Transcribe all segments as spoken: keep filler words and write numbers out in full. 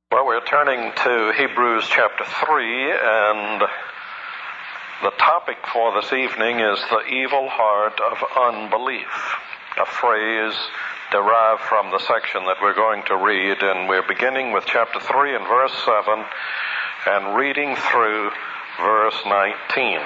Well, we're turning to Hebrews chapter three, and the topic for this evening is the evil heart of unbelief, a phrase derived from the section that we're going to read, and we're beginning with chapter three and verse seven and reading through verse nineteen.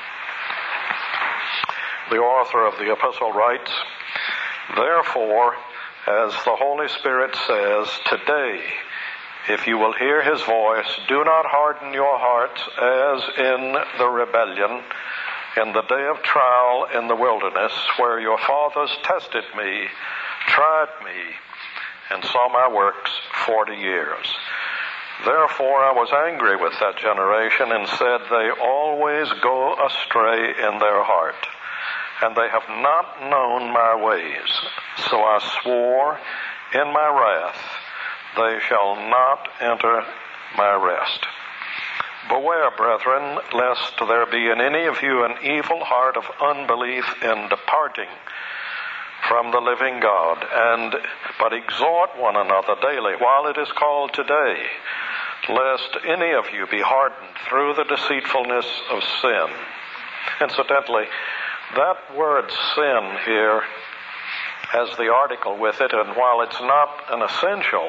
The author of the epistle writes, "Therefore, as the Holy Spirit says, today, if you will hear his voice, do not harden your hearts as in the rebellion, in the day of trial in the wilderness, where your fathers tested me, tried me, and saw my works forty years. Therefore I was angry with that generation and said, they always go astray in their heart, and they have not known my ways. So I swore in my wrath, they shall not enter my rest. Beware, brethren, lest there be in any of you an evil heart of unbelief in departing from the living God, and but exhort one another daily while it is called today, lest any of you be hardened through the deceitfulness of sin." Incidentally, that word sin here has the article with it, and while it's not an essential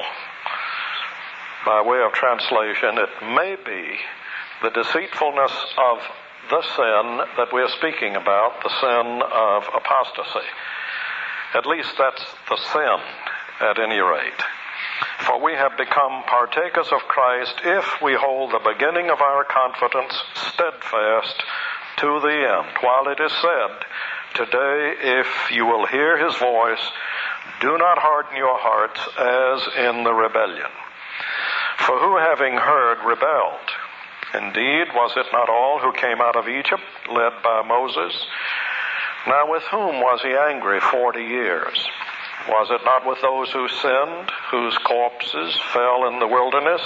by way of translation, it may be the deceitfulness of the sin that we're speaking about, the sin of apostasy. At least that's the sin, at any rate. For we have become partakers of Christ if we hold the beginning of our confidence steadfast to the end. While it is said, today, if you will hear his voice, do not harden your hearts as in the rebellion. For who, having heard, rebelled? Indeed, was it not all who came out of Egypt, led by Moses? Now with whom was he angry forty years? Was it not with those who sinned, whose corpses fell in the wilderness?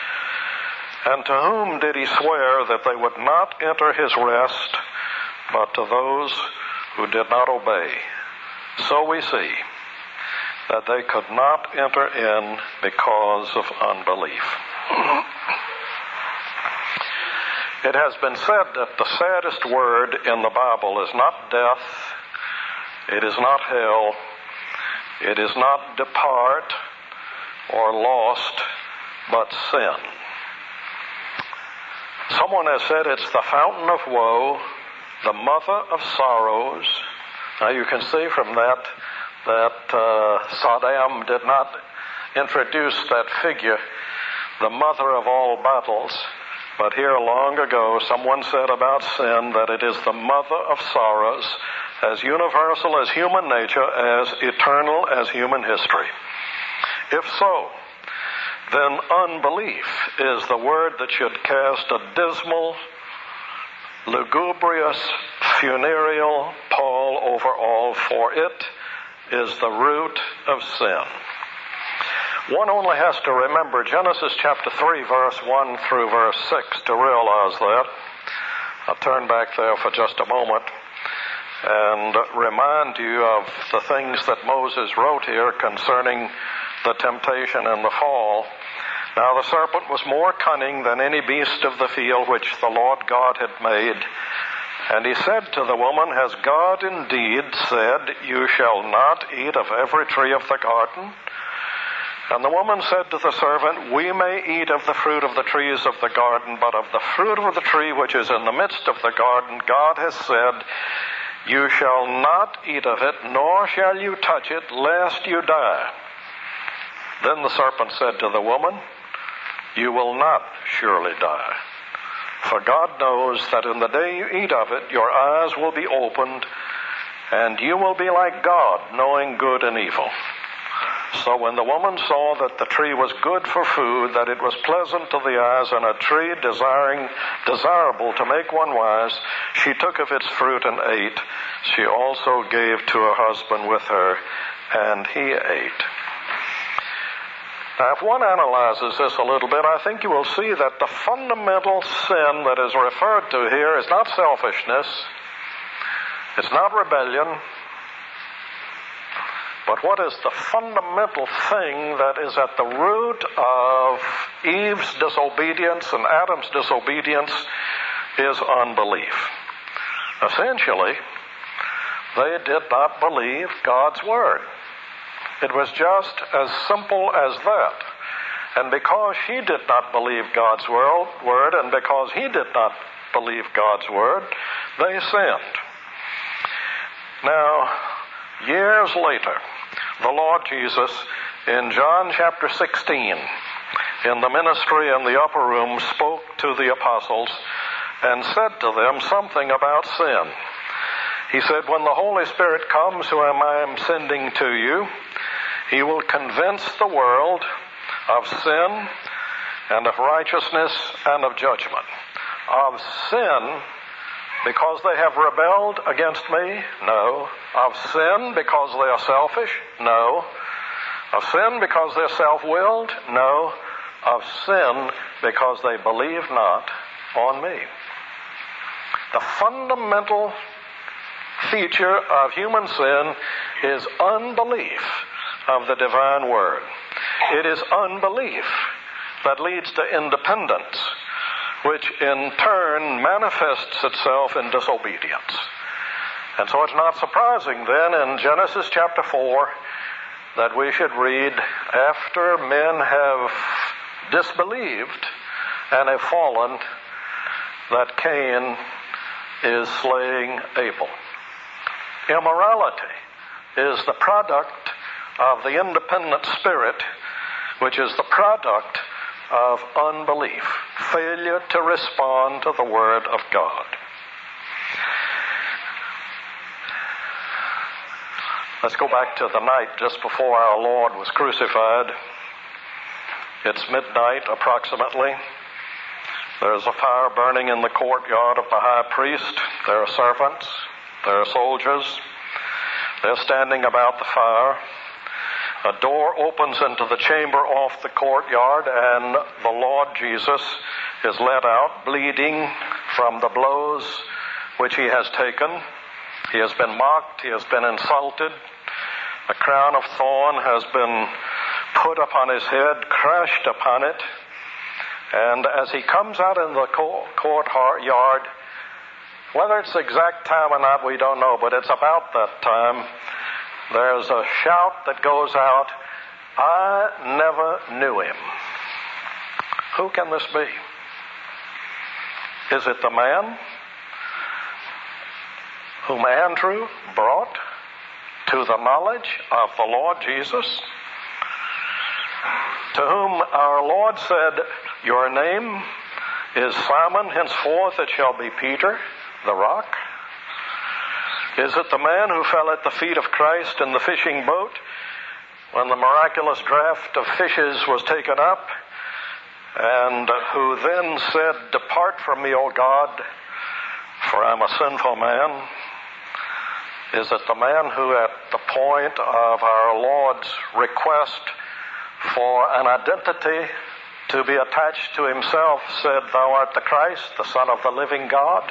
And to whom did he swear that they would not enter his rest, but to those who did not obey? So we see that they could not enter in because of unbelief. It has been said that the saddest word in the Bible is not death, it is not hell, it is not depart or lost, but sin. Someone has said it's the fountain of woe, the mother of sorrows. Now you can see from that that uh, Saddam did not introduce that figure, the mother of all battles. But here long ago, someone said about sin that it is the mother of sorrows, as universal as human nature, as eternal as human history. If so, then unbelief is the word that should cast a dismal, lugubrious, funereal pall over all, for it is the root of sin. One only has to remember Genesis chapter three, verse one through verse six to realize that. I'll turn back there for just a moment and remind you of the things that Moses wrote here concerning the temptation and the fall. Now the serpent was more cunning than any beast of the field which the Lord God had made. And he said to the woman, has God indeed said, you shall not eat of every tree of the garden? And the woman said to the servant, we may eat of the fruit of the trees of the garden, but of the fruit of the tree which is in the midst of the garden, God has said, you shall not eat of it, nor shall you touch it, lest you die. Then the serpent said to the woman, you will not surely die. For God knows that in the day you eat of it, your eyes will be opened, and you will be like God, knowing good and evil. So when the woman saw that the tree was good for food, that it was pleasant to the eyes, and a tree desiring, desirable to make one wise, she took of its fruit and ate. She also gave to her husband with her, and he ate. Now, if one analyzes this a little bit, I think you will see that the fundamental sin that is referred to here is not selfishness, it's not rebellion, But what is the fundamental thing that is at the root of Eve's disobedience and Adam's disobedience is unbelief. Essentially, they did not believe God's word. It was just as simple as that. And because she did not believe God's word, and because he did not believe God's word, they sinned. Now, years later, the Lord Jesus, in John chapter sixteen, in the ministry in the upper room, spoke to the apostles and said to them something about sin. He said, when the Holy Spirit comes, whom I am sending to you, he will convince the world of sin and of righteousness and of judgment. Of sin because they have rebelled against me? No. Of sin because they are selfish? No. Of sin because they're self-willed? No. Of sin because they believe not on me. The fundamental feature of human sin is unbelief of the divine word. It is unbelief that leads to independence, which in turn manifests itself in disobedience. And so it's not surprising then in Genesis chapter four that we should read, after men have disbelieved and have fallen, that Cain is slaying Abel. Immorality is the product of the independent spirit, which is the product of unbelief, failure to respond to the Word of God. Let's go back to the night just before our Lord was crucified. It's midnight approximately. There's a fire burning in the courtyard of the high priest. There are servants. There are soldiers. They're standing about the fire. A door opens into the chamber off the courtyard, and the Lord Jesus is led out, bleeding from the blows which he has taken. He has been mocked. He has been insulted. A crown of thorn has been put upon his head, crushed upon it. And as he comes out in the courtyard, whether it's the exact time or not, we don't know, but it's about that time, there's a shout that goes out, I never knew him. Who can this be? Is it the man whom Andrew brought to the knowledge of the Lord Jesus, to whom our Lord said, your name is Simon, henceforth it shall be Peter, the rock? Is it the man who fell at the feet of Christ in the fishing boat when the miraculous draught of fishes was taken up, and who then said, depart from me, O God, for I'm a sinful man? Is it the man who at the point of our Lord's request for an identity to be attached to himself said, thou art the Christ, the Son of the living God?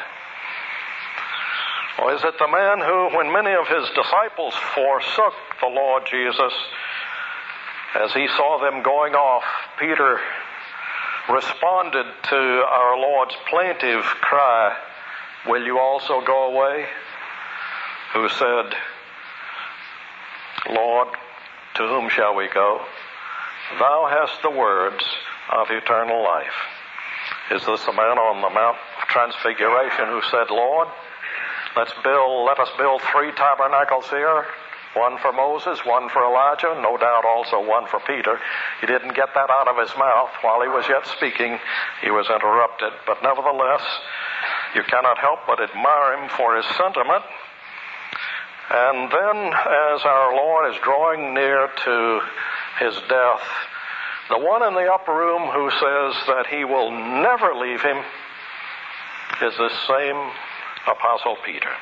Or is it the man who, when many of his disciples forsook the Lord Jesus, as he saw them going off, Peter responded to our Lord's plaintive cry, will you also go away? Who said, Lord, to whom shall we go? Thou hast the words of eternal life. Is this the man on the Mount of Transfiguration who said, Lord, let's build, let us build three tabernacles here, one for Moses, one for Elijah, no doubt also one for Peter. He didn't get that out of his mouth while he was yet speaking. He was interrupted. But nevertheless, you cannot help but admire him for his sentiment. And then, as our Lord is drawing near to his death, the one in the upper room who says that he will never leave him is this same Apostle Peter.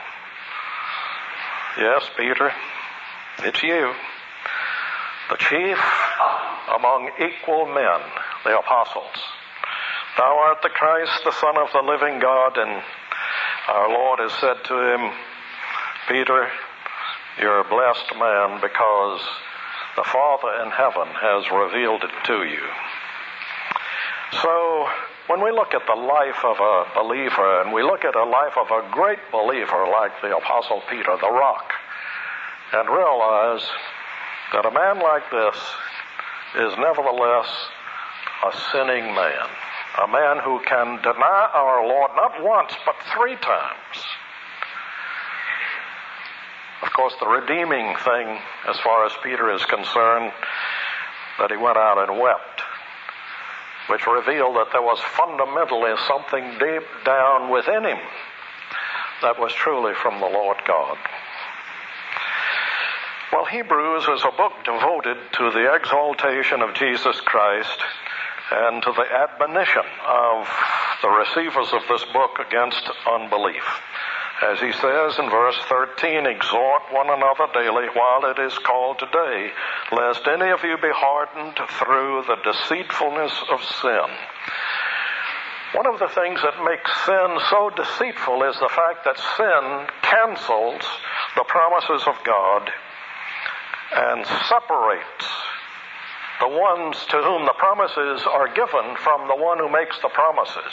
Yes, Peter, it's you, the chief among equal men, the apostles. Thou art the Christ, the Son of the living God, and our Lord has said to him, Peter, You're a blessed man because the Father in heaven has revealed it to you. So, when we look at the life of a believer, and we look at a life of a great believer like the Apostle Peter, the rock, and realize that a man like this is nevertheless a sinning man, a man who can deny our Lord not once but three times. Of course, the redeeming thing as far as Peter is concerned, that he went out and wept, which revealed that there was fundamentally something deep down within him that was truly from the Lord God. Well, Hebrews is a book devoted to the exaltation of Jesus Christ and to the admonition of the receivers of this book against unbelief. As he says in verse thirteen, exhort one another daily while it is called today, lest any of you be hardened through the deceitfulness of sin. One of the things that makes sin so deceitful is the fact that sin cancels the promises of God and separates the ones to whom the promises are given from the one who makes the promises.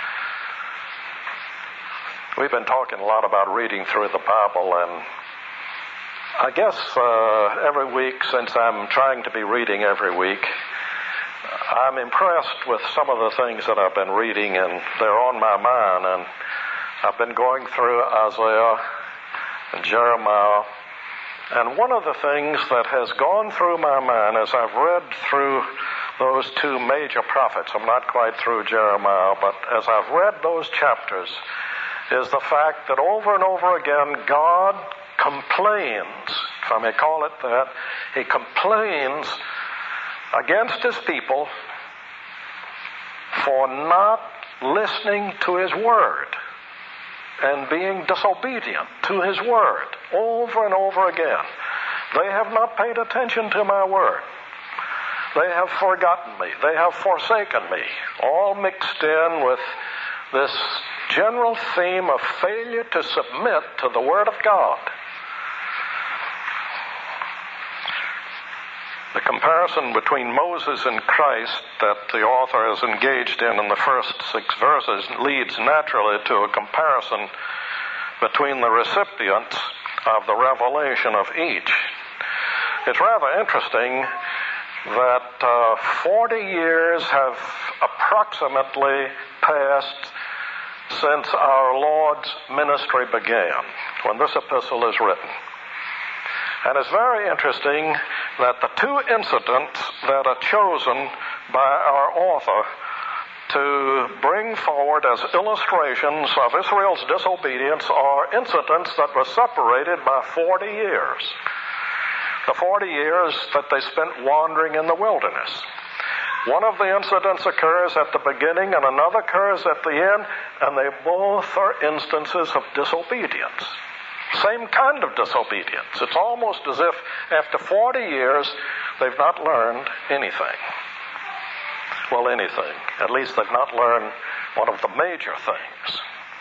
We've been talking a lot about reading through the Bible, and I guess uh, every week since I'm trying to be reading every week, I'm impressed with some of the things that I've been reading, and they're on my mind. And I've been going through Isaiah and Jeremiah, and one of the things that has gone through my mind as I've read through those two major prophets, I'm not quite through Jeremiah, but as I've read those chapters, is the fact that over and over again God complains, if I may call it that, he complains against his people for not listening to his word and being disobedient to his word over and over again. They have not paid attention to my word. They have forgotten me. They have forsaken me. All mixed in with this general theme of failure to submit to the word of God. The comparison between Moses and Christ that the author is engaged in in the first six verses leads naturally to a comparison between the recipients of the revelation of each. It's rather interesting that uh, forty years have approximately passed since our Lord's ministry began, when this epistle is written. And it's very interesting that the two incidents that are chosen by our author to bring forward as illustrations of Israel's disobedience are incidents that were separated by forty years. The forty years that they spent wandering in the wilderness. One of the incidents occurs at the beginning and another occurs at the end, and they both are instances of disobedience. Same kind of disobedience. It's almost as if after forty years they've not learned anything. Well, anything. At least they've not learned one of the major things.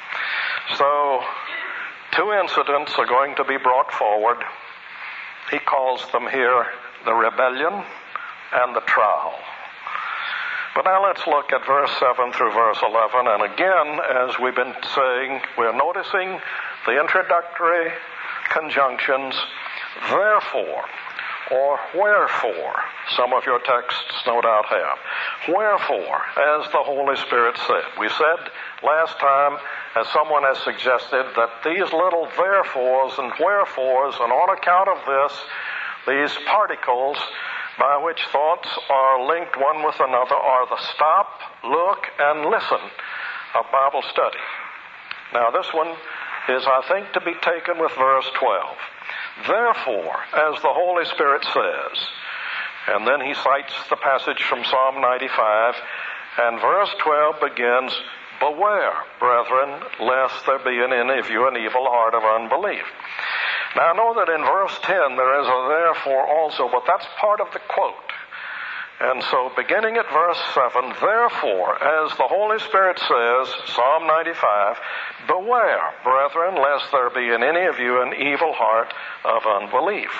So, two incidents are going to be brought forward. He calls them here the rebellion and the trial. But now let's look at verse seven through verse eleven. And again, as we've been saying, we're noticing the introductory conjunctions, therefore, or wherefore. Some of your texts no doubt have. Wherefore, as the Holy Spirit said. We said last time, as someone has suggested, that these little therefores and wherefores, and on account of this, these particles by which thoughts are linked one with another are the stop, look, and listen of Bible study. Now this one is, I think, to be taken with verse twelve. Therefore, as the Holy Spirit says, and then he cites the passage from Psalm ninety-five, and verse twelve begins, beware, brethren, lest there be in any of you an evil heart of unbelief. Now I know that in verse ten there is a therefore also, but that's part of the quote. And so beginning at verse seven, therefore, as the Holy Spirit says, Psalm ninety-five, beware, brethren, lest there be in any of you an evil heart of unbelief.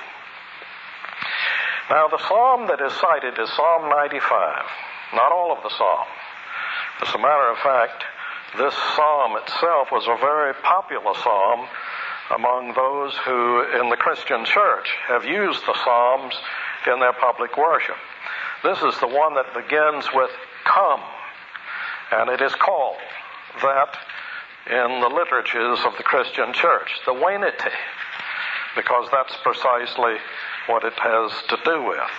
Now the psalm that is cited is Psalm ninety-five, not all of the psalm. As a matter of fact, this psalm itself was a very popular psalm among those who in the Christian church have used the psalms in their public worship. This is the one that begins with come, and it is called that in the liturgies of the Christian church, the Venite, because that's precisely what it has to do with.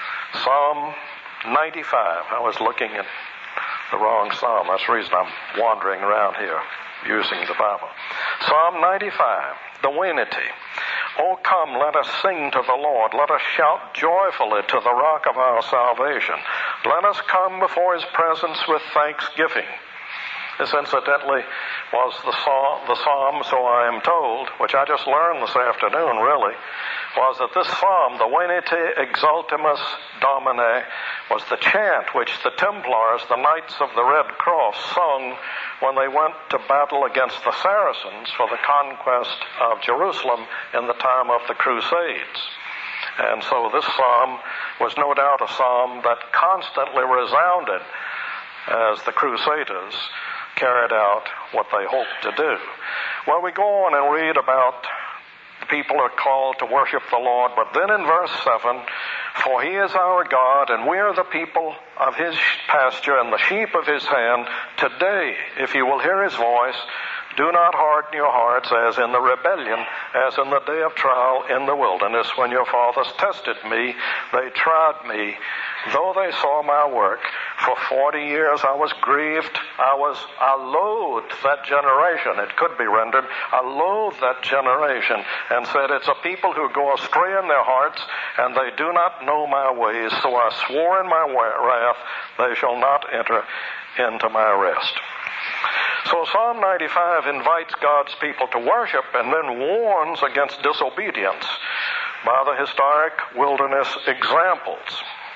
Psalm ninety-five. I was looking at the wrong psalm. That's the reason I'm wandering around here using the Bible. Psalm ninety-five, the Venite. O come, let us sing to the Lord. Let us shout joyfully to the rock of our salvation. Let us come before his presence with thanksgiving. This, incidentally, was the psalm, the psalm, so I am told, which I just learned this afternoon, really, was that this psalm, the Venite Exultemus Domine, was the chant which the Templars, the Knights of the Red Cross, sung when they went to battle against the Saracens for the conquest of Jerusalem in the time of the Crusades. And so this psalm was no doubt a psalm that constantly resounded as the Crusaders carried out what they hoped to do. Well, we go on and read about the people are called to worship the Lord, but then in verse seven, for he is our God, and we are the people of his pasture and the sheep of his hand. Today, if you will hear his voice, do not harden your hearts as in the rebellion, as in the day of trial in the wilderness, when your fathers tested me, they tried me, though they saw my work. For forty years I was grieved, I was, I loathed that generation. It could be rendered, I loathed that generation, and said, it's a people who go astray in their hearts, and they do not know my ways. So I swore in my wrath, they shall not enter into my rest. So Psalm ninety-five invites God's people to worship and then warns against disobedience by the historic wilderness examples.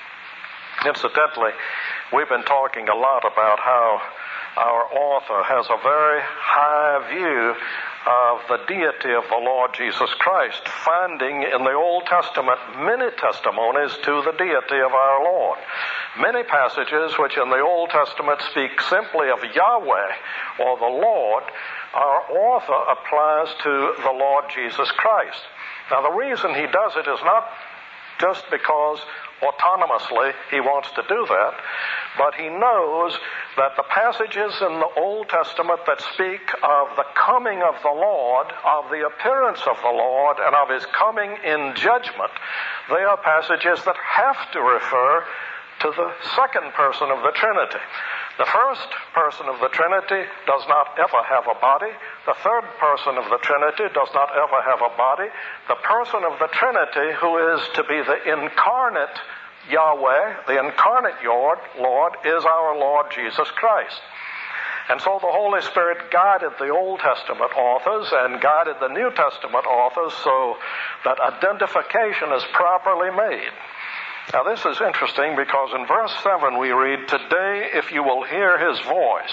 Incidentally, we've been talking a lot about how our author has a very high view of the deity of the Lord Jesus Christ, finding in the Old Testament many testimonies to the deity of our Lord. Many passages which in the Old Testament speak simply of Yahweh or the Lord, our author applies to the Lord Jesus Christ. Now the reason he does it is not just because autonomously he wants to do that, but he knows that the passages in the Old Testament that speak of the coming of the Lord, of the appearance of the Lord, and of his coming in judgment, they are passages that have to refer to the second person of the Trinity. The first person of the Trinity does not ever have a body. The third person of the Trinity does not ever have a body. The person of the Trinity who is to be the incarnate Yahweh, the incarnate Lord, Lord, is our Lord Jesus Christ. And so the Holy Spirit guided the Old Testament authors and guided the New Testament authors so that identification is properly made. Now this is interesting because in verse seven we read, today if you will hear his voice.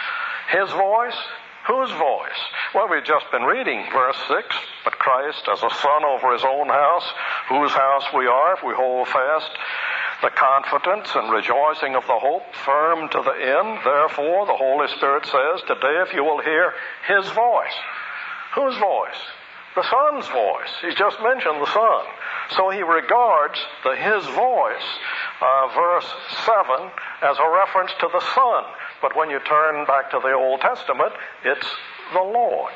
His voice? Whose voice? Well, we've just been reading verse six, but Christ as a son over his own house, whose house we are if we hold fast the confidence and rejoicing of the hope firm to the end. Therefore, the Holy Spirit says, today if you will hear his voice. Whose voice? The Son's voice. He just mentioned the Son. So he regards the his voice, uh, verse seven, as a reference to the Son. But when you turn back to the Old Testament, it's the Lord.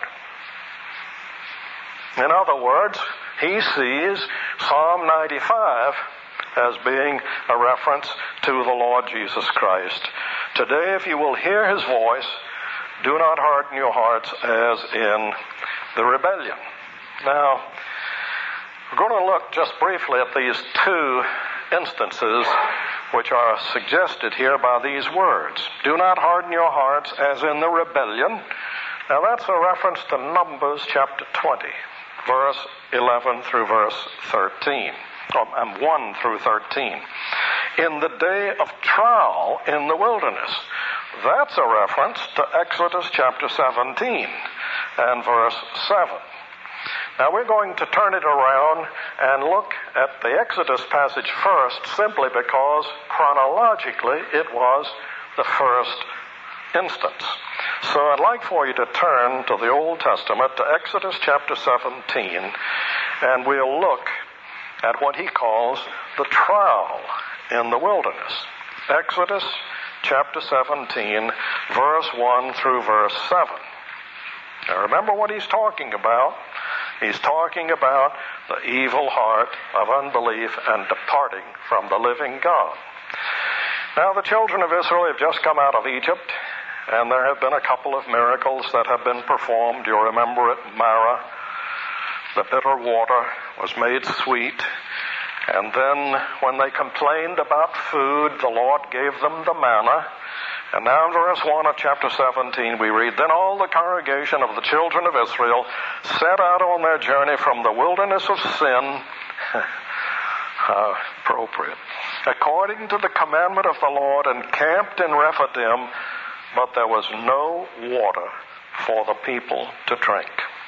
In other words, he sees Psalm ninety-five as being a reference to the Lord Jesus Christ. Today, if you will hear his voice, do not harden your hearts as in the rebellion. Now, we're going to look just briefly at these two instances which are suggested here by these words. Do not harden your hearts as in the rebellion. Now that's a reference to Numbers chapter twenty, verse eleven through verse thirteen, and one through thirteen. in the day of trial in the wilderness. That's a reference to Exodus chapter seventeen and verse seven. Now we're going to turn it around and look at the Exodus passage first, simply because chronologically it was the first instance. So I'd like for you to turn to the Old Testament, to Exodus chapter seventeen, and we'll look at what he calls the trial in the wilderness. Exodus chapter seventeen, verse one through verse seven. Now remember what he's talking about. He's talking about the evil heart of unbelief and departing from the living God. Now the children of Israel have just come out of Egypt, and there have been a couple of miracles that have been performed. You remember at Marah, the bitter water was made sweet. And then when they complained about food, the Lord gave them the manna. And now in verse one of chapter seventeen we read, "Then all the congregation of the children of Israel set out on their journey from the wilderness of sin," how appropriate, "according to the commandment of the Lord, and camped in Rephidim, but there was no water for the people to drink."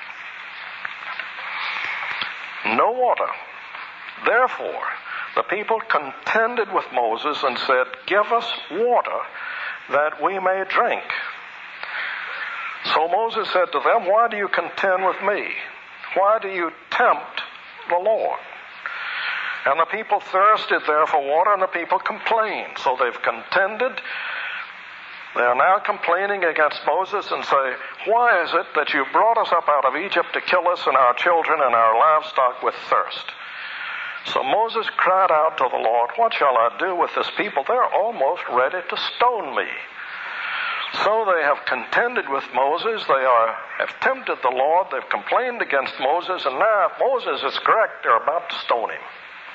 No water. Therefore, the people contended with Moses and said, "Give us water that we may drink." So Moses said to them, "Why do you contend with me? Why do you tempt the Lord?" And the people thirsted there for water, and the people complained. So they've contended. They are now complaining against Moses and say, "Why is it that you brought us up out of Egypt to kill us and our children and our livestock with thirst?" So Moses cried out to the Lord, "What shall I do with this people? They're almost ready to stone me." So they have contended with Moses. They are have tempted the Lord. They've complained against Moses. And now if Moses is correct, they're about to stone him.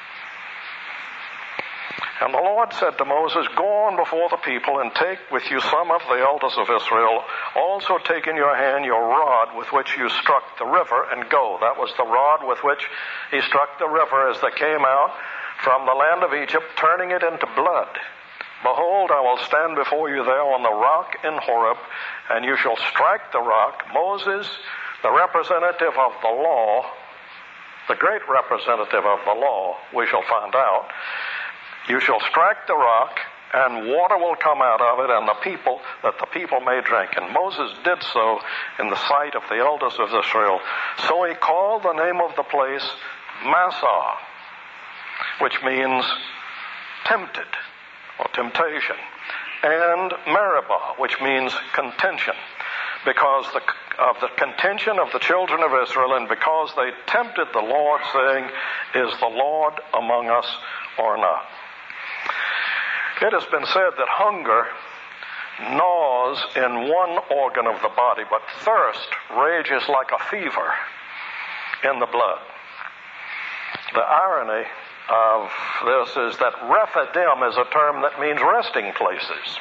And the Lord said to Moses, "Go on before the people and take with you some of the elders of Israel. Also take in your hand your rod with which you struck the river, and go." That was the rod with which he struck the river as they came out from the land of Egypt, turning it into blood. "Behold, I will stand before you there on the rock in Horeb, and you shall strike the rock." Moses, the representative of the law, the great representative of the law, we shall find out, "You shall strike the rock, and water will come out of it, and the people, that the people may drink." And Moses did so in the sight of the elders of Israel. So he called the name of the place Massah, which means tempted, or temptation, and Meribah, which means contention, because the, of the contention of the children of Israel, and because they tempted the Lord, saying, "Is the Lord among us or not?" It has been said that hunger gnaws in one organ of the body, but thirst rages like a fever in the blood. The irony of this is that Rephidim is a term that means resting places.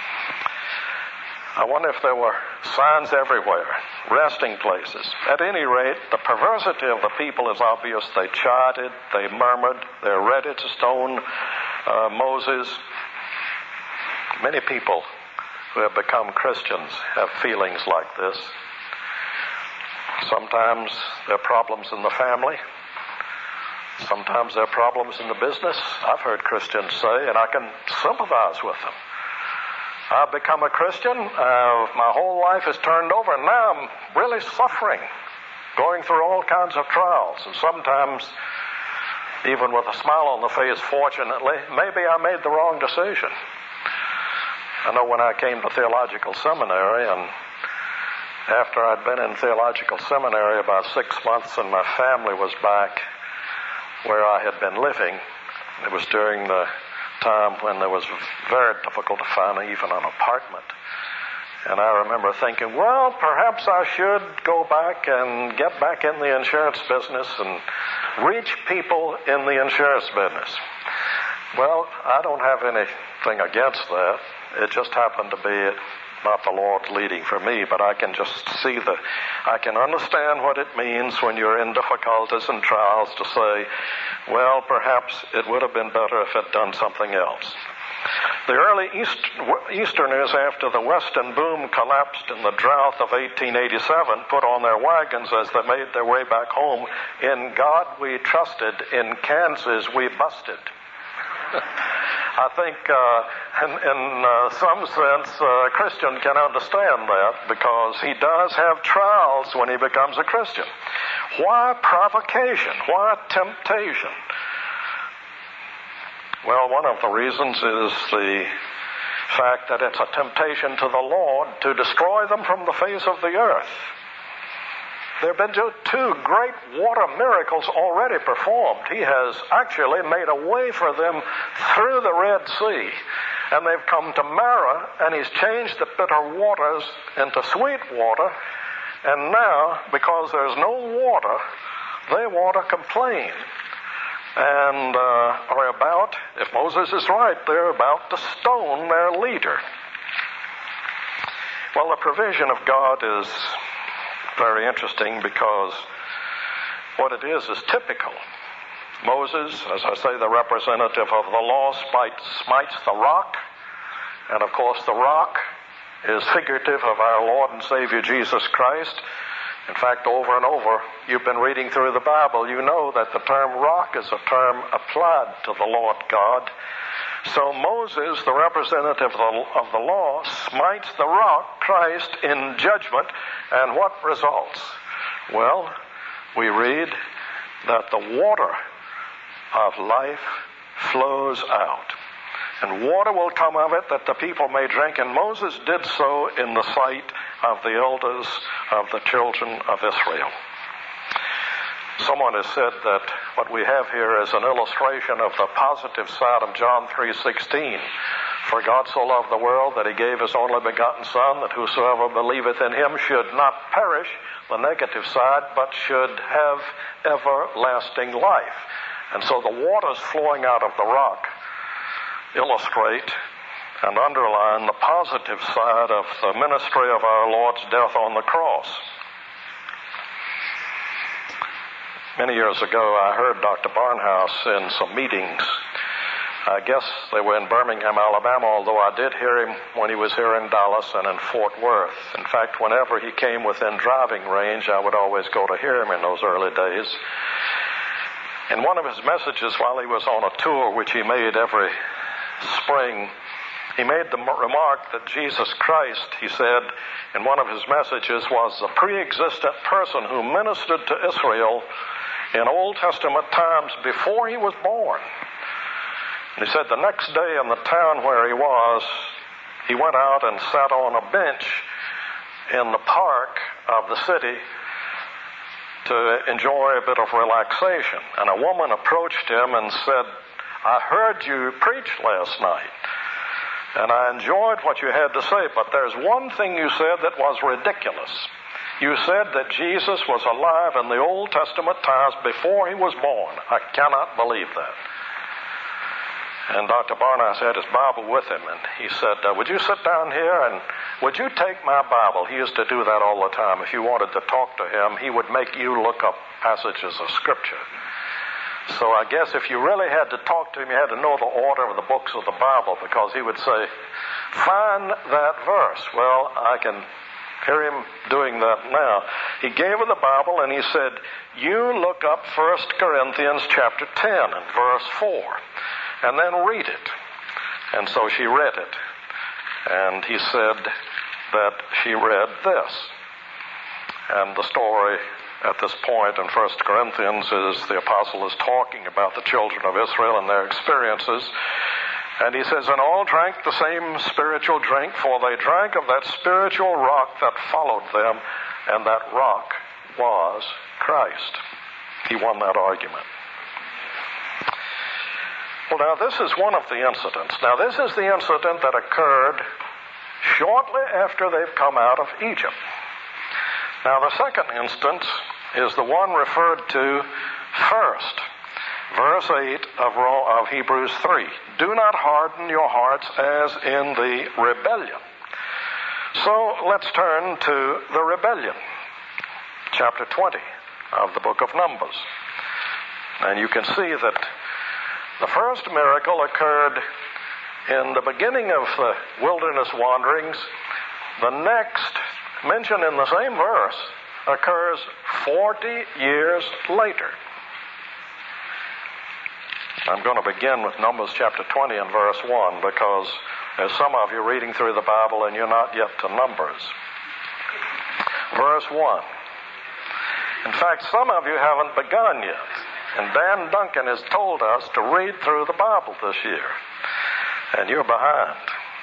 I wonder if there were signs everywhere, resting places. At any rate, the perversity of the people is obvious. They chided, they murmured, they're ready to stone uh, Moses. Many people who have become Christians have feelings like this. Sometimes there are problems in the family. Sometimes there are problems in the business. I've heard Christians say, and I can sympathize with them. I've become a Christian. Uh, my whole life is turned over, and now I'm really suffering, going through all kinds of trials. And sometimes, even with a smile on the face, fortunately, maybe I made the wrong decision. I know when I came to theological seminary, and after I'd been in theological seminary about six months and my family was back where I had been living, it was during the time when it was very difficult to find even an apartment. And I remember thinking, well, perhaps I should go back and get back in the insurance business and reach people in the insurance business. Well, I don't have anything against that. It just happened to be not the Lord leading for me, but I can just see the, I can understand what it means when you're in difficulties and trials to say, well, perhaps it would have been better if it done something else. The early East, Easterners, after the Western boom collapsed in the drought of eighteen eighty-seven, put on their wagons as they made their way back home. In God we trusted, in Kansas we busted. I think uh, in, in uh, some sense uh, a Christian can understand that, because he does have trials when he becomes a Christian. Why provocation? Why temptation? Well, one of the reasons is the fact that it's a temptation to the Lord to destroy them from the face of the earth. There have been two great water miracles already performed. He has actually made a way for them through the Red Sea. And they've come to Marah, and he's changed the bitter waters into sweet water. And now, because there's no water, they want to complain. And uh, are about, if Moses is right, they're about to stone their leader. Well, the provision of God is very interesting, because what it is is typical. Moses, as I say, the representative of the law, smites, smites the rock. And of course the rock is figurative of our Lord and Savior Jesus Christ. In fact, over and over, you've been reading through the Bible, you know that the term rock is a term applied to the Lord God. So Moses, the representative of the, of the law, smites the rock, Christ, in judgment. And what results? Well, we read that the water of life flows out. And water will come of it that the people may drink. And Moses did so in the sight of the elders of the children of Israel. Someone has said that what we have here is an illustration of the positive side of John three sixteen. For God so loved the world that he gave his only begotten Son, that whosoever believeth in him should not perish, the negative side, but should have everlasting life. And so the waters flowing out of the rock illustrate and underline the positive side of the ministry of our Lord's death on the cross. Many years ago, I heard Doctor Barnhouse in some meetings. I guess they were in Birmingham, Alabama, although I did hear him when he was here in Dallas and in Fort Worth. In fact, whenever he came within driving range, I would always go to hear him in those early days. In one of his messages while he was on a tour, which he made every spring, he made the remark that Jesus Christ, he said, in one of his messages, was the pre-existent person who ministered to Israel in Old Testament times before he was born. And he said the next day in the town where he was, he went out and sat on a bench in the park of the city to enjoy a bit of relaxation. And a woman approached him and said, I heard you preach last night, and I enjoyed what you had to say, but there's one thing you said that was ridiculous. You said that Jesus was alive in the Old Testament times before he was born. I cannot believe that. And Doctor Barnhouse had his Bible with him, and he said, uh, would you sit down here and would you take my Bible? He used to do that all the time. If you wanted to talk to him, he would make you look up passages of Scripture. So I guess if you really had to talk to him, you had to know the order of the books of the Bible, because he would say, find that verse. Well, I can hear him doing that now. He gave her the Bible and he said, you look up First Corinthians chapter ten and verse four, and then read it. And so she read it. And he said that she read this. And the story at this point in First Corinthians is the apostle is talking about the children of Israel and their experiences. And he says, and all drank the same spiritual drink, for they drank of that spiritual rock that followed them, and that rock was Christ. He won that argument. Well, now this is one of the incidents. Now this is the incident that occurred shortly after they've come out of Egypt. Now the second instance is the one referred to first. Verse eight of, of Hebrews three. Do not harden your hearts as in the rebellion. So let's turn to the rebellion, chapter twenty of the book of Numbers. And you can see that the first miracle occurred in the beginning of the wilderness wanderings. The next, mentioned in the same verse, occurs forty years later. I'm going to begin with Numbers chapter twenty and verse one, because there's some of you reading through the Bible and you're not yet to Numbers. Verse one. In fact, some of you haven't begun yet. And Dan Duncan has told us to read through the Bible this year. And you're behind.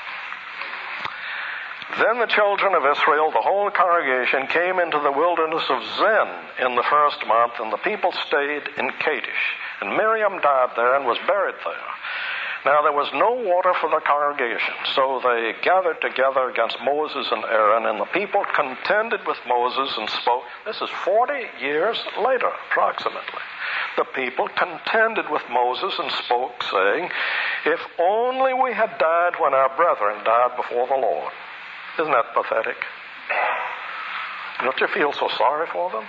Then the children of Israel, the whole congregation, came into the wilderness of Zin in the first month, and the people stayed in Kadesh. And Miriam died there and was buried there. Now there was no water for the congregation, so they gathered together against Moses and Aaron, and the people contended with Moses and spoke. This is forty years later, approximately. The people contended with Moses and spoke, saying, "If only we had died when our brethren died before the Lord." Isn't that pathetic? Don't you feel so sorry for them?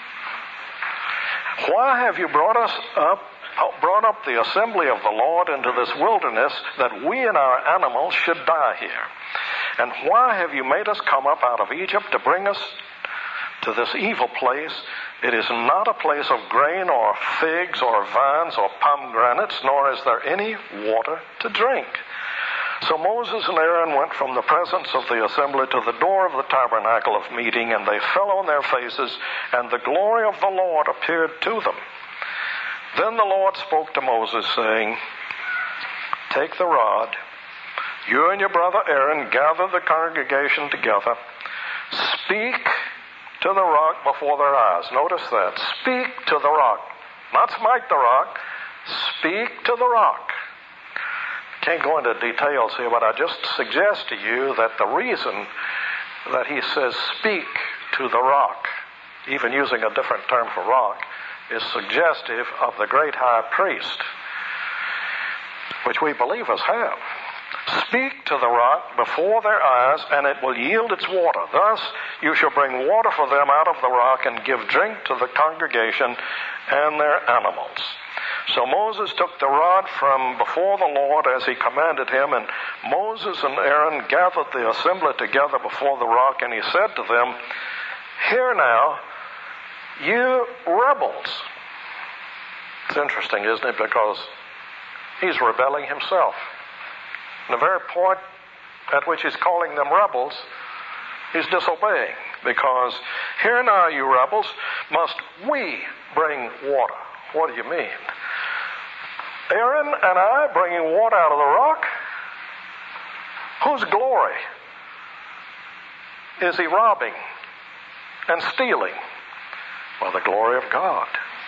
Why have you brought us up, brought up the assembly of the Lord into this wilderness, that we and our animals should die here? And why have you made us come up out of Egypt to bring us to this evil place? It is not a place of grain or figs or vines or pomegranates, nor is there any water to drink. So Moses and Aaron went from the presence of the assembly to the door of the tabernacle of meeting, and they fell on their faces, and the glory of the Lord appeared to them. Then the Lord spoke to Moses, saying, "Take the rod, you and your brother Aaron gather the congregation together. Speak to the rock before their eyes." Notice that. Speak to the rock. Not smite the rock. Speak to the rock. Can't go into details here, but I just suggest to you that the reason that he says speak to the rock, even using a different term for rock, is suggestive of the great high priest, which we believers have. Speak to the rock before their eyes, and it will yield its water. Thus you shall bring water for them out of the rock, and give drink to the congregation and their animals. So Moses took the rod from before the Lord as he commanded him, and Moses and Aaron gathered the assembly together before the rock, and he said to them, "Hear now, you rebels." It's interesting, isn't it? Because he's rebelling himself. And the very point at which he's calling them rebels, he's disobeying. Because, "Hear now, you rebels, must we bring water?" What do you mean? Aaron and I bringing water out of the rock? Whose glory is he robbing and stealing? Well, the glory of God.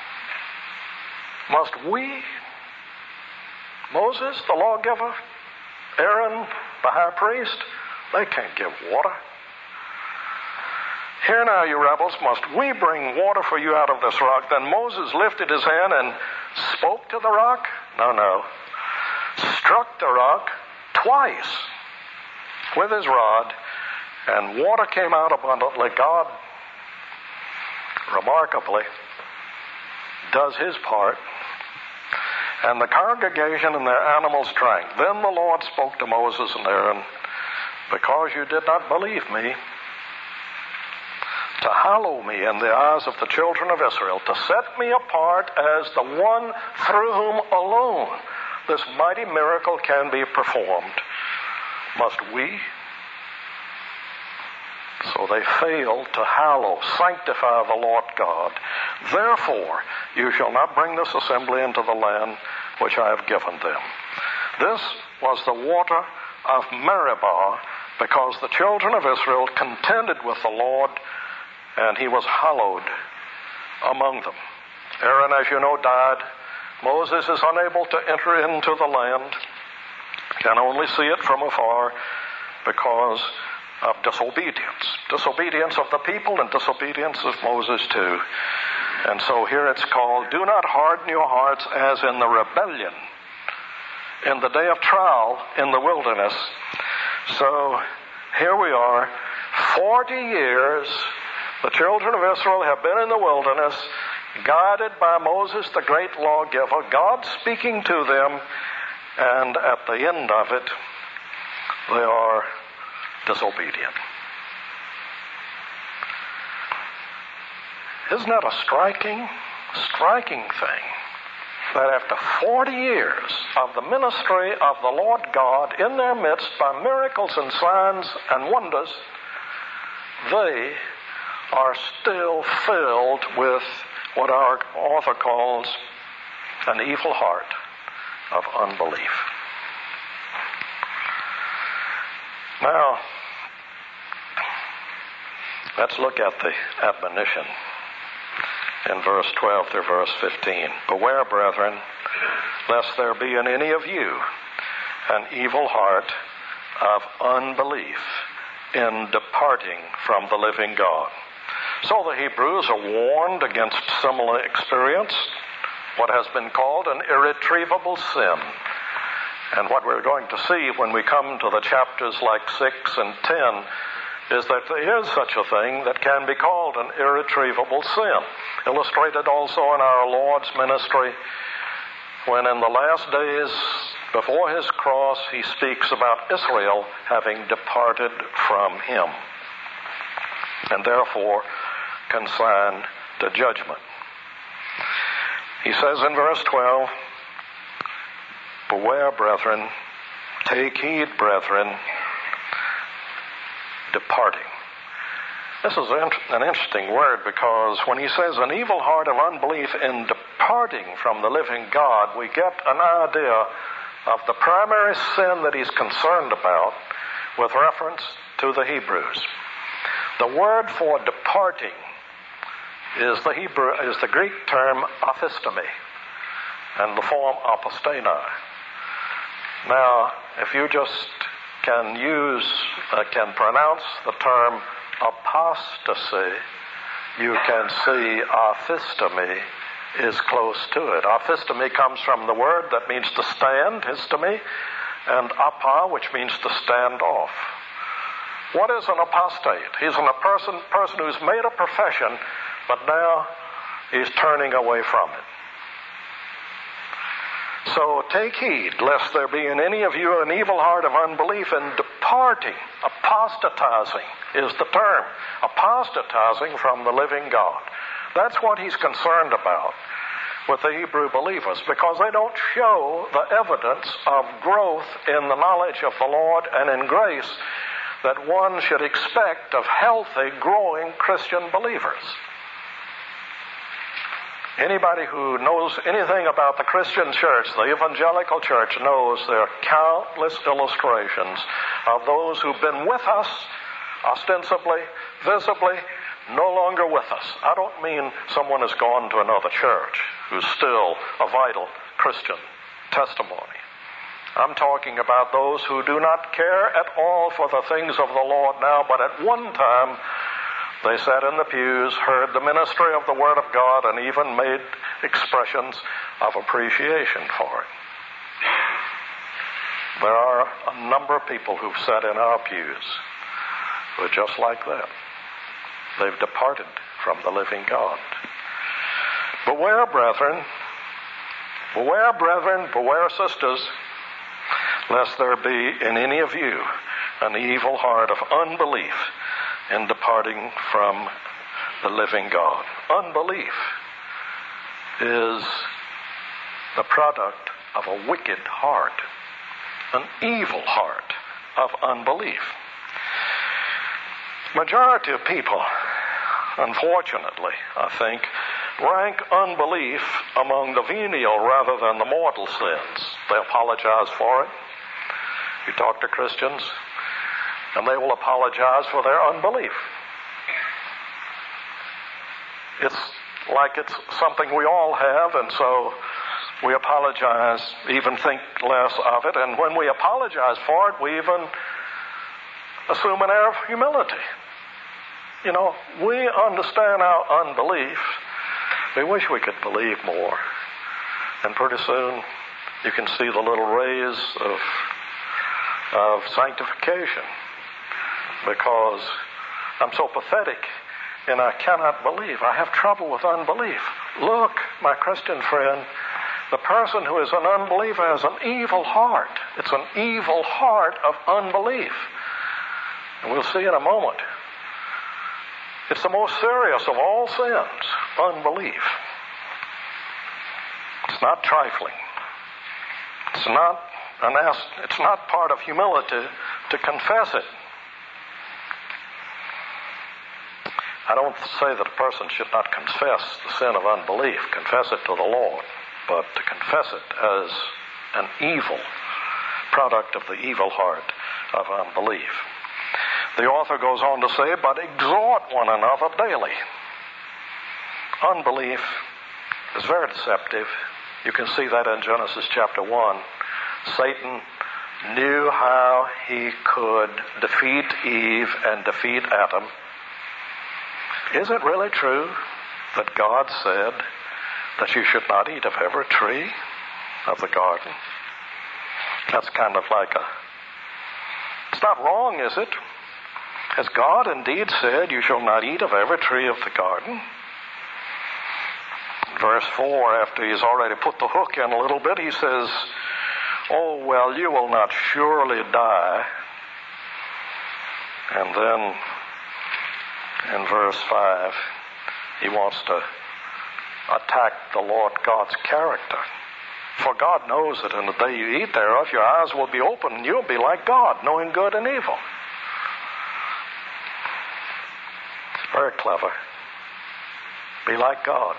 Must we, Moses, the lawgiver, Aaron, the high priest, they can't give water. "Hear now, you rebels, must we bring water for you out of this rock?" Then Moses lifted his hand and spoke to the rock. No, no. Struck the rock twice with his rod, and water came out abundantly. God, remarkably, does his part. And the congregation and their animals drank. Then the Lord spoke to Moses and Aaron, "Because you did not believe me, to hallow me in the eyes of the children of Israel, to set me apart as the one through whom alone this mighty miracle can be performed, must we?" So they failed to hallow, sanctify the Lord God. "Therefore you shall not bring this assembly into the land which I have given them." This was the water of Meribah, because the children of Israel contended with the Lord, and he was hallowed among them. Aaron, as you know, died. Moses is unable to enter into the land, can only see it from afar because of disobedience. Disobedience of the people and disobedience of Moses too. And so here it's called, "Do not harden your hearts as in the rebellion, in the day of trial in the wilderness." So here we are, forty years, the children of Israel have been in the wilderness, guided by Moses, the great lawgiver, God speaking to them, and at the end of it, they are disobedient. Isn't that a striking, striking thing? That after forty years of the ministry of the Lord God in their midst by miracles and signs and wonders, they are still filled with what our author calls an evil heart of unbelief. Now, let's look at the admonition in verse twelve through verse fifteen. Beware, brethren, lest there be in any of you an evil heart of unbelief in departing from the living God. So the Hebrews are warned against similar experience, what has been called an irretrievable sin. And what we're going to see when we come to the chapters like six and ten is that there is such a thing that can be called an irretrievable sin. Illustrated also in our Lord's ministry, when in the last days before his cross he speaks about Israel having departed from him and therefore consigned to judgment. He says in verse twelve, beware, brethren, take heed, brethren, departing. This is an interesting word, because when he says an evil heart of unbelief in departing from the living God, we get an idea of the primary sin that he's concerned about with reference to the Hebrews. The word for departing is the Hebrew is the Greek term aphistemi, and the form apostena. Now, if you just can use, uh, can pronounce the term apostasy, you can see aphistemi is close to it. Aphistemi comes from the word that means to stand, histemi, and apa, which means to stand off. What is an apostate? He's an, a person, person who's made a profession, but now he's turning away from it. So take heed, lest there be in any of you an evil heart of unbelief in departing. Apostatizing is the term. Apostatizing from the living God. That's what he's concerned about with the Hebrew believers, because they don't show the evidence of growth in the knowledge of the Lord and in grace that one should expect of healthy, growing Christian believers. Anybody who knows anything about the Christian church, the evangelical church, knows there are countless illustrations of those who've been with us, ostensibly, visibly, no longer with us. I don't mean someone has gone to another church who's still a vital Christian testimony. I'm talking about those who do not care at all for the things of the Lord now, but at one time they sat in the pews, heard the ministry of the Word of God, and even made expressions of appreciation for it. There are a number of people who've sat in our pews who are just like that. They've departed from the living God. Beware, brethren, beware, brethren, beware, sisters, lest there be in any of you an evil heart of unbelief in departing from the living God. Unbelief is the product of a wicked heart, an evil heart of unbelief. Majority of people, unfortunately, I think, rank unbelief among the venial rather than the mortal sins. They apologize for it. You talk to Christians, and they will apologize for their unbelief. It's like it's something we all have, and so we apologize, even think less of it. And when we apologize for it, we even assume an air of humility. You know, we understand our unbelief. We wish we could believe more. And pretty soon, you can see the little rays of, of sanctification because I'm so pathetic and I cannot believe. I have trouble with unbelief. Look, my Christian friend, the person who is an unbeliever has an evil heart. It's an evil heart of unbelief. And we'll see in a moment. It's the most serious of all sins, unbelief. It's not trifling. It's not an ask, it's not part of humility to confess it. I don't say that a person should not confess the sin of unbelief, confess it to the Lord, but to confess it as an evil, product of the evil heart of unbelief. The author goes on to say, but exhort one another daily. Unbelief is very deceptive. You can see that in Genesis chapter one. Satan knew how he could defeat Eve and defeat Adam. Is it really true that God said that you should not eat of every tree of the garden? That's kind of like a... It's not wrong, is it? Has God indeed said you shall not eat of every tree of the garden? Verse four, after he's already put the hook in a little bit, he says, oh, well, you will not surely die. And then in verse five, he wants to attack the Lord God's character. For God knows that in the day you eat thereof, your eyes will be open and you'll be like God, knowing good and evil. It's very clever. Be like God.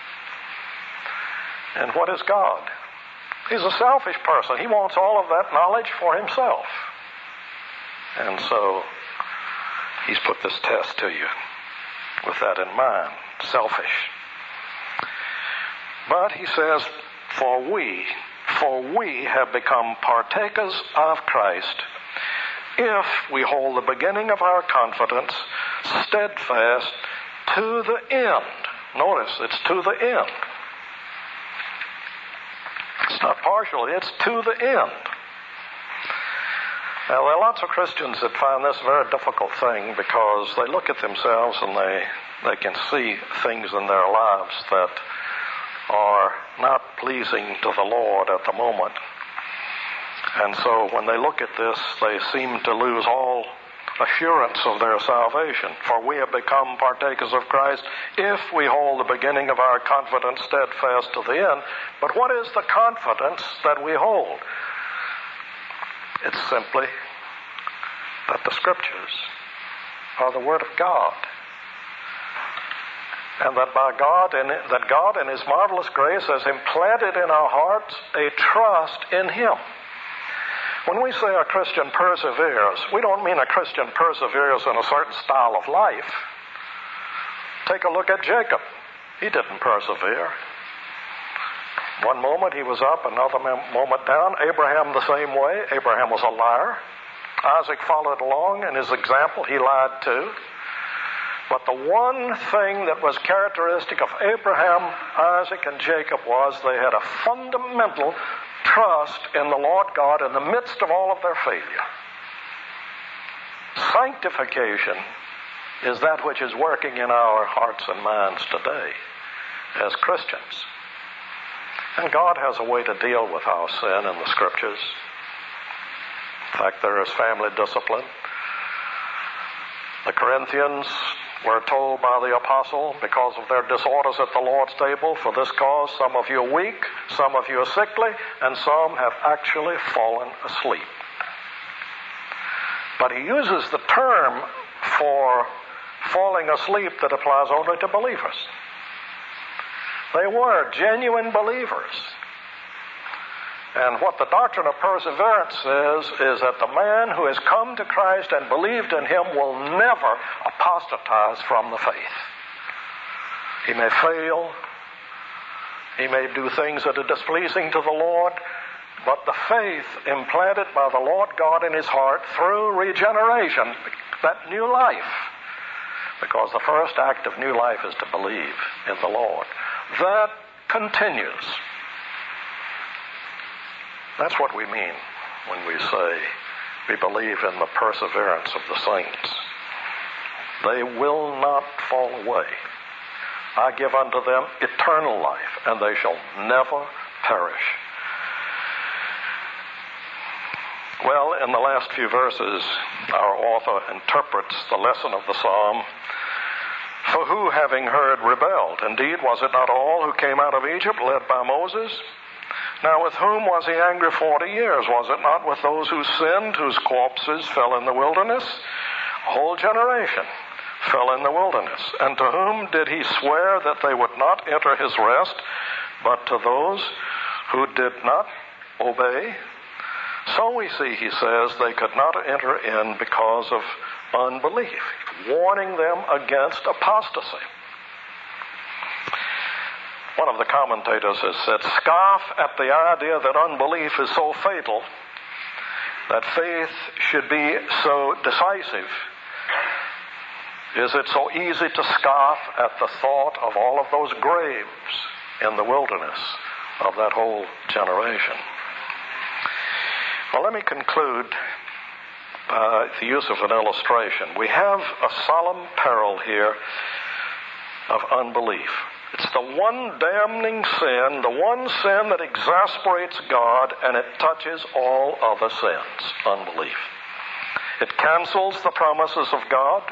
And what is God? He's a selfish person. He wants all of that knowledge for himself. And so he's put this test to you with that in mind. Selfish. But he says, for we, for we have become partakers of Christ if we hold the beginning of our confidence steadfast to the end. Notice, it's to the end. It's not partially, it's to the end. Now, there are lots of Christians that find this a very difficult thing because they look at themselves and they, they can see things in their lives that are not pleasing to the Lord at the moment. And so when they look at this, they seem to lose all assurance of their salvation. For we have become partakers of Christ if we hold the beginning of our confidence steadfast to the end. But what is the confidence that we hold? It's simply that the Scriptures are the Word of God. And that by God, and that God in His marvelous grace has implanted in our hearts a trust in Him. When we say a Christian perseveres, we don't mean a Christian perseveres in a certain style of life. Take a look at Jacob. He didn't persevere. One moment he was up, another moment down. Abraham the same way. Abraham was a liar. Isaac followed along in his example. He lied too. But the one thing that was characteristic of Abraham, Isaac, and Jacob was they had a fundamental trust in the Lord God in the midst of all of their failure. Sanctification is that which is working in our hearts and minds today as Christians. And God has a way to deal with our sin in the Scriptures. In fact, there is family discipline. The Corinthians were told by the apostle, because of their disorders at the Lord's table, for this cause some of you are weak, some of you are sickly, and some have actually fallen asleep. But he uses the term for falling asleep that applies only to believers. They were genuine believers. And what the doctrine of perseverance says is that the man who has come to Christ and believed in Him will never apostatize from the faith. He may fail. He may do things that are displeasing to the Lord. But the faith implanted by the Lord God in his heart through regeneration, that new life, because the first act of new life is to believe in the Lord, that continues. That's what we mean when we say we believe in the perseverance of the saints. They will not fall away. I give unto them eternal life, and they shall never perish. Well, in the last few verses, our author interprets the lesson of the psalm. For who, having heard, rebelled? Indeed, was it not all who came out of Egypt, led by Moses? Now, with whom was he angry forty years? Was it not with those who sinned, whose corpses fell in the wilderness? A whole generation fell in the wilderness. And to whom did he swear that they would not enter his rest, but to those who did not obey? So we see, he says, they could not enter in because of unbelief, warning them against apostasy. One of the commentators has said, scoff at the idea that unbelief is so fatal, that faith should be so decisive. Is it so easy to scoff at the thought of all of those graves in the wilderness of that whole generation? Well, let me conclude by the use of an illustration. We have a solemn peril here of unbelief. It's the one damning sin, the one sin that exasperates God, and it touches all other sins, unbelief. It cancels the promises of God.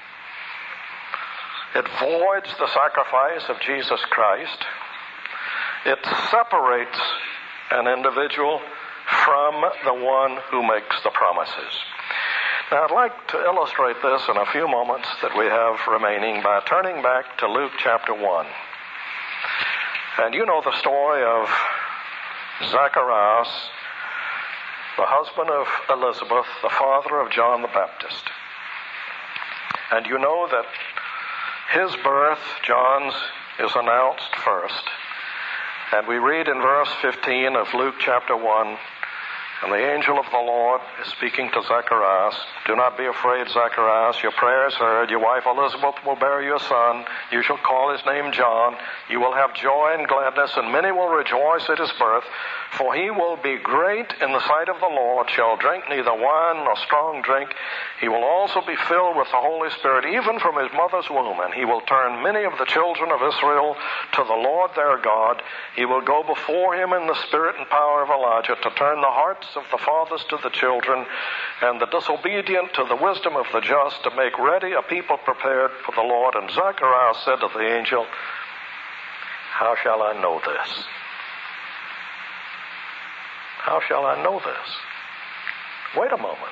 It voids the sacrifice of Jesus Christ. It separates an individual from the one who makes the promises. Now, I'd like to illustrate this in a few moments that we have remaining by turning back to Luke chapter one. And you know the story of Zacharias, the husband of Elizabeth, the father of John the Baptist. And you know that his birth, John's, is announced first. And we read in verse fifteen of Luke chapter one, and the angel of the Lord is speaking to Zacharias. Do not be afraid, Zacharias. Your prayer is heard. Your wife Elizabeth will bear you a son. You shall call his name John. You will have joy and gladness, and many will rejoice at his birth. For he will be great in the sight of the Lord, shall drink neither wine nor strong drink. He will also be filled with the Holy Spirit, even from his mother's womb. And he will turn many of the children of Israel to the Lord their God. He will go before him in the spirit and power of Elijah, to turn the hearts of the fathers to the children, and the disobedient to the wisdom of the just, to make ready a people prepared for the Lord. And Zacharias said to the angel, how shall I know this? How shall I know this? Wait a moment.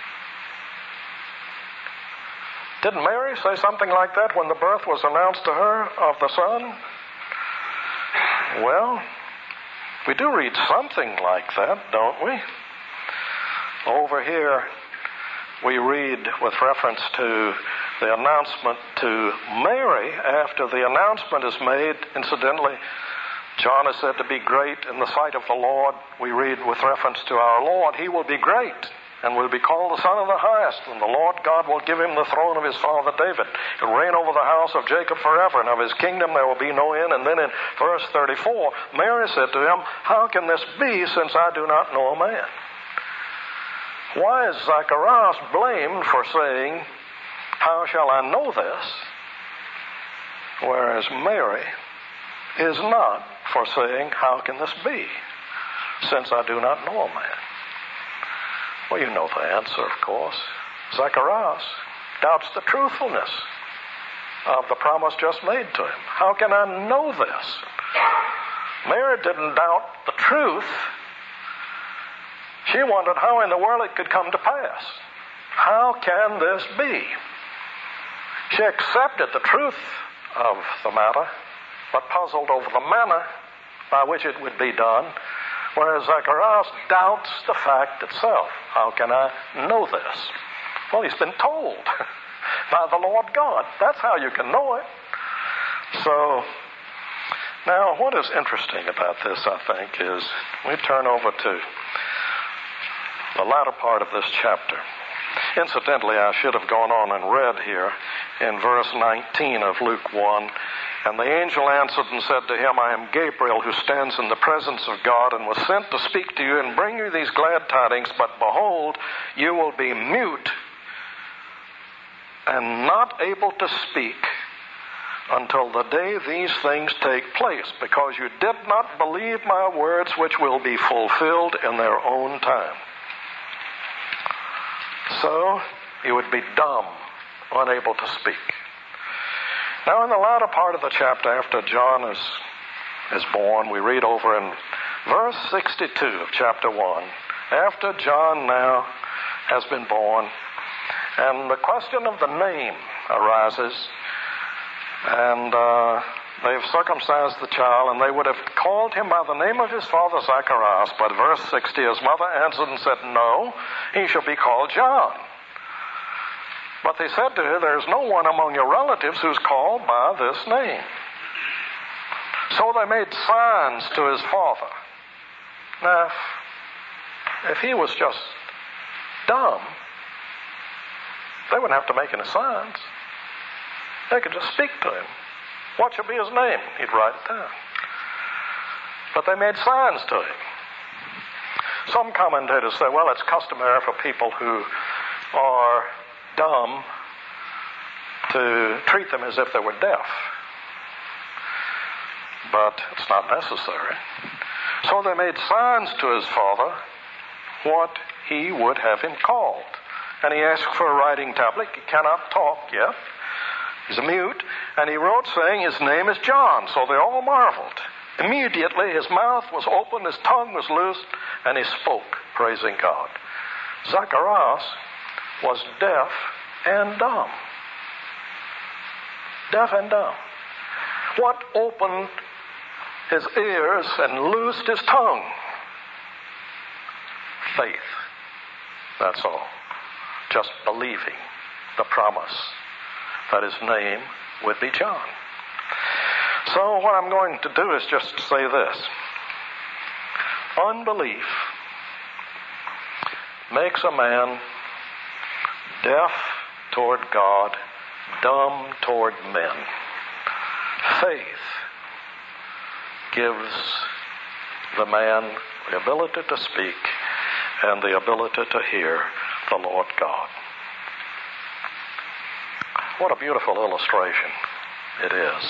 Didn't Mary say something like that when the birth was announced to her of the Son? Well, we do read something like that, don't we? Over here, we read with reference to the announcement to Mary. After the announcement is made, incidentally, John is said to be great in the sight of the Lord. We read with reference to our Lord, he will be great and will be called the Son of the Highest. And the Lord God will give him the throne of his father David. He'll reign over the house of Jacob forever, and of his kingdom there will be no end. And then in verse thirty-four, Mary said to him, how can this be, since I do not know a man? Why is Zacharias blamed for saying, how shall I know this? Whereas Mary is not for saying, how can this be, since I do not know a man? Well, you know the answer, of course. Zacharias doubts the truthfulness of the promise just made to him. How can I know this? Mary didn't doubt the truth. She wondered how in the world it could come to pass. How can this be? She accepted the truth of the matter, but puzzled over the manner by which it would be done, whereas Zacharias doubts the fact itself. How can I know this? Well, he's been told by the Lord God. That's how you can know it. So, now what is interesting about this, I think, is we turn over to the latter part of this chapter. Incidentally, I should have gone on and read here in verse nineteen of Luke one. And the angel answered and said to him, I am Gabriel, who stands in the presence of God, and was sent to speak to you and bring you these glad tidings. But behold, you will be mute and not able to speak until the day these things take place, because you did not believe my words, which will be fulfilled in their own time. So you would be dumb, unable to speak. Now, in the latter part of the chapter, after John is, is born, we read over in verse sixty-two of chapter one, after John now has been born, and the question of the name arises, and uh, they've circumcised the child, and they would have called him by the name of his father Zacharias. But verse sixty, his mother answered and said, no, he shall be called John. But they said to her, there's no one among your relatives who's called by this name. So they made signs to his father. Now, if, if he was just dumb, they wouldn't have to make any signs. They could just speak to him. What shall be his name? He'd write it down. But they made signs to him. Some commentators say, well, it's customary for people who are dumb to treat them as if they were deaf. But it's not necessary. So they made signs to his father what he would have him called. And he asked for a writing tablet. He cannot talk yet. He's a mute. And he wrote saying, his name is John. So they all marveled. Immediately his mouth was opened, his tongue was loosed, and he spoke, praising God. Zacharias was deaf and dumb. Deaf and dumb. What opened his ears and loosed his tongue? Faith. That's all. Just believing the promise that his name would be John. So what I'm going to do is just say this. Unbelief makes a man deaf toward God, dumb toward men. Faith gives the man the ability to speak and the ability to hear the Lord God. What a beautiful illustration it is.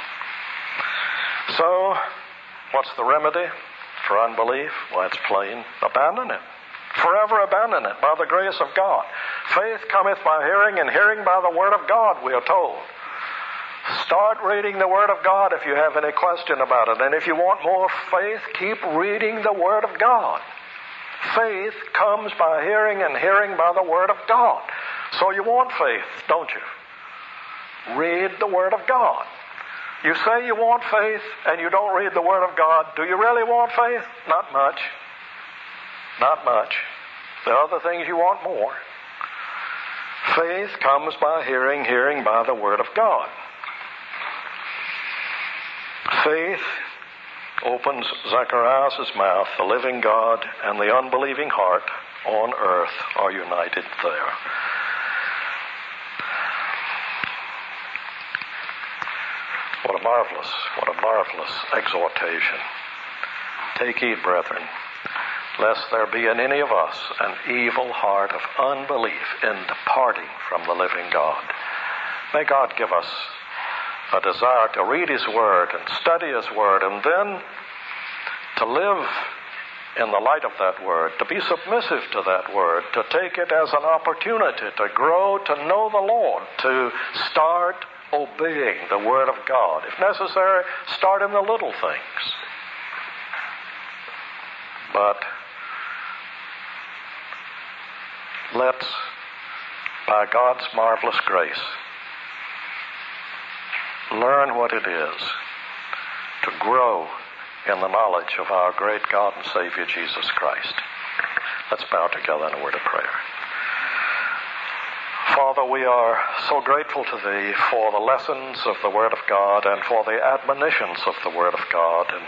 So, what's the remedy for unbelief? Well, it's plain. Abandon it. Forever abandon it by the grace of God. Faith cometh by hearing, and hearing by the Word of God, we are told. Start reading the Word of God if you have any question about it. And if you want more faith, keep reading the Word of God. Faith comes by hearing, and hearing by the Word of God. So you want faith, don't you? Read the Word of God. You say you want faith and you don't read the Word of God. Do you really want faith? Not much. Not much. There are other things you want more. Faith comes by hearing, hearing by the Word of God. Faith opens Zacharias' mouth. The living God and the unbelieving heart on earth are united there. What a marvelous, what a marvelous exhortation. Take heed, brethren, lest there be in any of us an evil heart of unbelief in departing from the living God. May God give us a desire to read His Word and study His Word, and then to live in the light of that Word, to be submissive to that Word, to take it as an opportunity to grow, to know the Lord, to start obeying the Word of God. If necessary, start in the little things. But let's, by God's marvelous grace, learn what it is to grow in the knowledge of our great God and Savior, Jesus Christ. Let's bow together in a word of prayer. Father, we are so grateful to Thee for the lessons of the Word of God and for the admonitions of the Word of God. And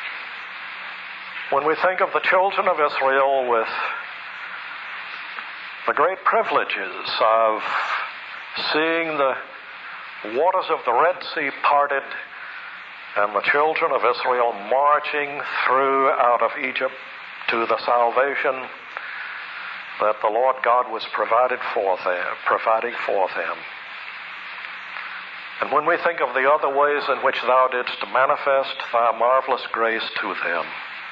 when we think of the children of Israel with the great privileges of seeing the waters of the Red Sea parted and the children of Israel marching through out of Egypt to the salvation that the Lord God was provided for them, providing for them. And when we think of the other ways in which thou didst manifest thy marvelous grace to them,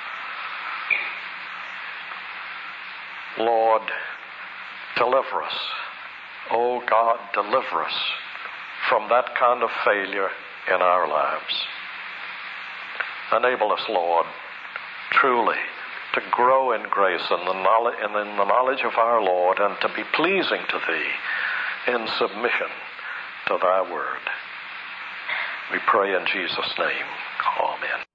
Lord, deliver us. Oh God, deliver us from that kind of failure in our lives. Enable us, Lord, truly to grow in grace and the knowledge, and in the knowledge of our Lord, and to be pleasing to Thee in submission to Thy word. We pray in Jesus' name. Amen.